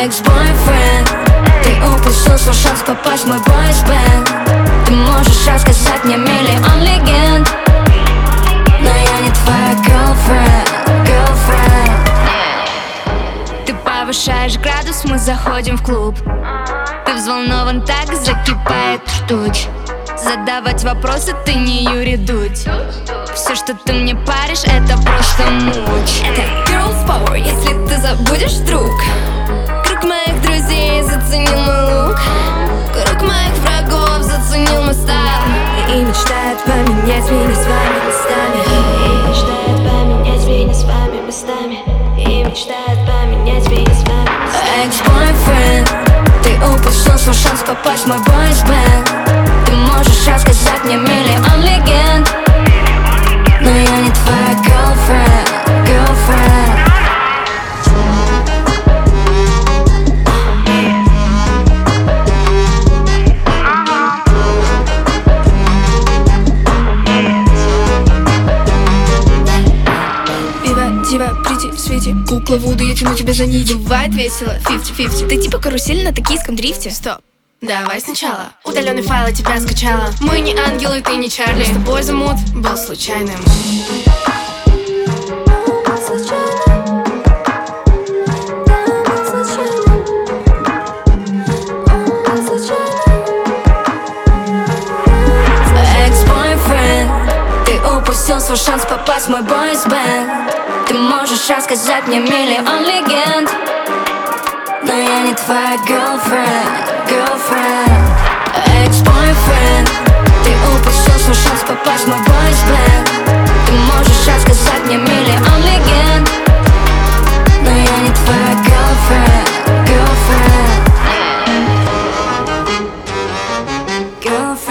Экс-бойфренд, ты упустил свой шанс попасть в мой бойсбенд. Ты можешь рассказать мне миллион легенд, но я не твоя girlfriend. Ты повышаешь градус, мы заходим в клуб. Ты взволнован, так закипает ртуть. Задавать вопросы ты не Юрий Дудь. Все, что ты мне паришь, это просто муть. Это girls power, если ты забудешь вдруг. Круг моих друзей заценил мой лук. Круг моих врагов заценил мой стайл. И мечтает поменять меня с вами местами. И мечтает поменять меня с вами местами. И мечтает поменять меня с вами местами. Экс-бойфренд, ты упустил свой шанс попасть в мой бойсбенд. Ты можешь рассказать мне миллион легенд, но я не твоя girlfriend. Дива, прийти в свете, кукла Вуду, я тяну тебя за нить. Бывает весело, 50-50. Ты типа карусель на токийском дрифте. Стоп, давай сначала. Удаленный файл, тебя скачала. Мы не ангелы, ты не Чарли. С тобой замут был случайным. Экс-бойфренд, ты упустил свой шанс попасть в мой бойсбенд. Ты можешь рассказать мне миллион легенд, но я не твоя girlfriend. Экс-бойфренд, ты упустил свой шанс попасть в мой бойсбенд. Ты можешь рассказать мне миллион легенд, но я не твоя girlfriend.